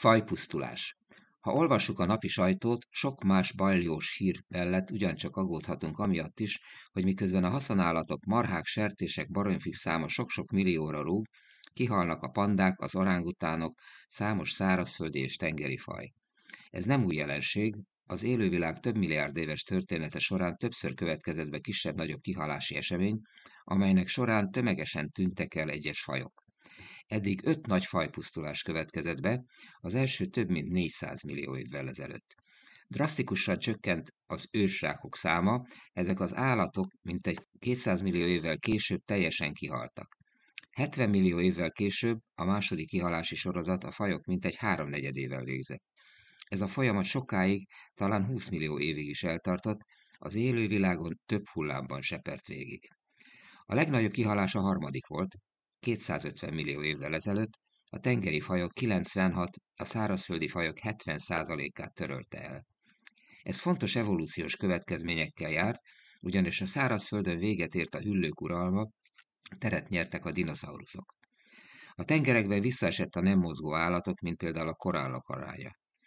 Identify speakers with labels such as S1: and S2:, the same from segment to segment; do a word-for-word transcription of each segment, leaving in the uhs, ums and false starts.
S1: Fajpusztulás. Ha olvassuk a napi sajtót, sok más bajlós hír mellett ugyancsak aggódhatunk amiatt is, hogy miközben a haszonállatok, marhák, sertések, baromfik száma sok-sok millióra rúg, kihalnak a pandák, az orángutánok, számos szárazföldi és tengeri faj. Ez nem új jelenség, az élővilág több milliárd éves története során többször következett be kisebb-nagyobb kihalási esemény, amelynek során tömegesen tűntek el egyes fajok. Eddig öt nagy fajpusztulás következett be, az első több mint négyszáz millió évvel ezelőtt. Drasztikusan csökkent az ősrákok száma, ezek az állatok mintegy kétszáz millió évvel később teljesen kihaltak. hetven millió évvel később a második kihalási sorozat a fajok mintegy háromnegyedével végzett. Ez a folyamat sokáig, talán húsz millió évig is eltartott, az élővilágon több hullámban sepert végig. A legnagyobb kihalás a harmadik volt, kétszázötven millió évvel ezelőtt, a tengeri fajok kilencvenhat, a szárazföldi fajok hetven százalékát törölte el. Ez fontos evolúciós következményekkel járt, ugyanis a szárazföldön véget ért a hüllők uralma, teret nyertek a dinoszauruszok. A tengerekben visszaesett a nem mozgó állatok, mint például a korallok aránya.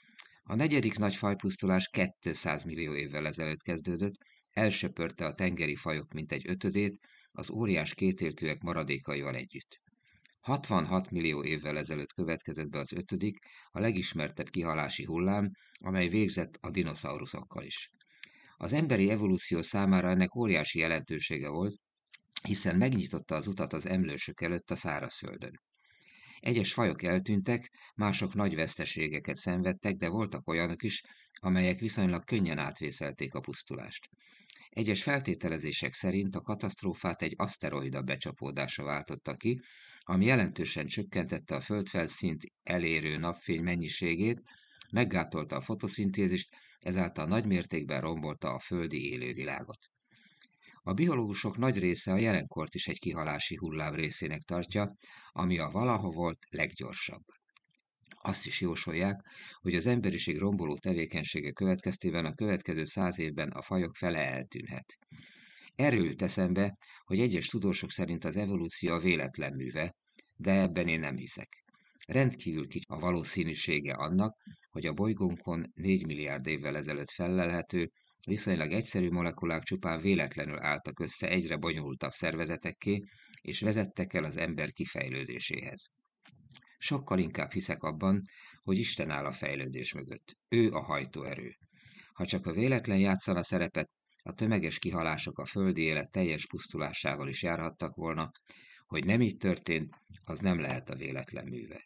S1: A negyedik nagy fajpusztulás kétszáz millió évvel ezelőtt kezdődött, elsöpörte a tengeri fajok mintegy ötödét, az óriás kétéltőek maradékaival együtt. hatvanhat millió évvel ezelőtt következett be az ötödik, a legismertebb kihalási hullám, amely végzett a dinoszauruszokkal is. Az emberi evolúció számára ennek óriási jelentősége volt, hiszen megnyitotta az utat az emlősök előtt a szárazföldön. Egyes fajok eltűntek, mások nagy veszteségeket szenvedtek, de voltak olyanok is, amelyek viszonylag könnyen átvészelték a pusztulást. Egyes feltételezések szerint a katasztrófát egy aszteroida becsapódása váltotta ki, ami jelentősen csökkentette a földfelszínt elérő napfény mennyiségét, meggátolta a fotoszintézist, ezáltal nagymértékben rombolta a földi élővilágot. A biológusok nagy része a jelenkort is egy kihalási hullám részének tartja, ami a valaha volt leggyorsabb. Azt is jósolják, hogy az emberiség romboló tevékenysége következtében a következő száz évben a fajok fele eltűnhet. Erről jut eszembe, hogy egyes tudósok szerint az evolúció a véletlen műve, de ebben én nem hiszek. Rendkívül kicsi a valószínűsége annak, hogy a bolygónkon négy milliárd évvel ezelőtt fellelhető, viszonylag egyszerű molekulák csupán véletlenül álltak össze egyre bonyolultabb szervezetekké, és vezettek el az ember kifejlődéséhez. Sokkal inkább hiszek abban, hogy Isten áll a fejlődés mögött. Ő a hajtóerő. Ha csak a véletlen játszana szerepet, a tömeges kihalások a földi élet teljes pusztulásával is járhattak volna, hogy nem így történt, az nem lehet a véletlen műve.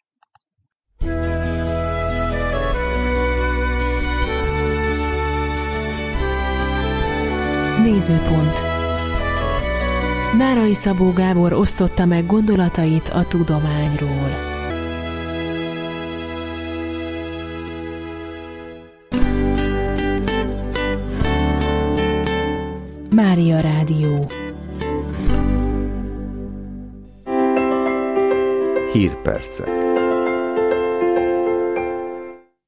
S2: Nézőpont. Nárai Szabó Gábor osztotta meg gondolatait a tudományról. Mária Rádió.
S3: Hírpercek.